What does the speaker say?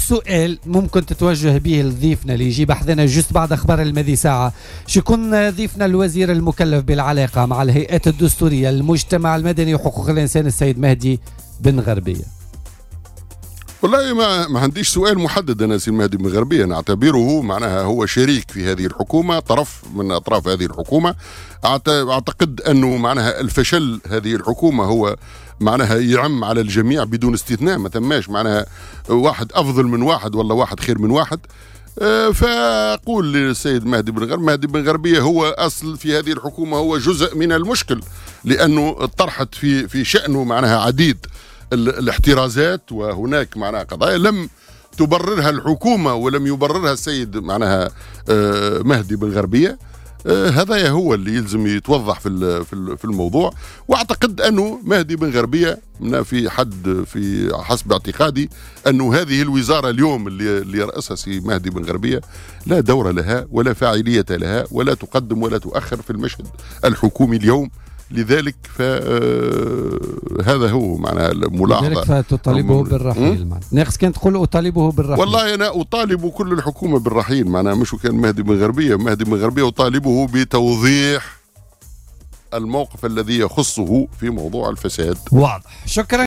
وسؤال ممكن تتوجه به لضيفنا اللي يجي بحثنا جست بعد أخبار الماضي ساعة، شكون ضيفنا الوزير المكلف بالعلاقة مع الهيئات الدستورية المجتمع المدني وحقوق الإنسان السيد مهدي بن غربية؟ والله ما عنديش سؤال محدد. أنا سي مهدي بن غربية نعتبره معناها هو شريك في هذه الحكومة، طرف من أطراف هذه الحكومة. أعتقد أنه معناها الفشل هذه الحكومة هو معناها يعم على الجميع بدون استثناء، ما تماش معناها واحد أفضل من واحد ولا واحد خير من واحد. فأقول للسيد مهدي بن غربية هو أصل في هذه الحكومة، هو جزء من المشكل، لأنه طرحت في شأنه معناها عديد الاحترازات، وهناك معناها قضايا لم تبررها الحكومة ولم يبررها السيد معناها مهدي بن غربية. هذا هو اللي يلزم يتوضح في الموضوع. واعتقد انه مهدي بن غربية في حسب اعتقادي انه هذه الوزارة اليوم اللي يرأسها سي مهدي بن غربية لا دور لها ولا فاعلية لها ولا تقدم ولا تؤخر في المشهد الحكومي اليوم. لذلك هذا هو معناها الملاحظة. لذلك فتطالبه بالرحيل. ناقص كان تقول أطالبه بالرحيل. والله أنا أطالب كل الحكومة بالرحيل، معناها مش كان مهدي بن غربية أطالبه بتوضيح الموقف الذي يخصه في موضوع الفساد. واضح. شكرا.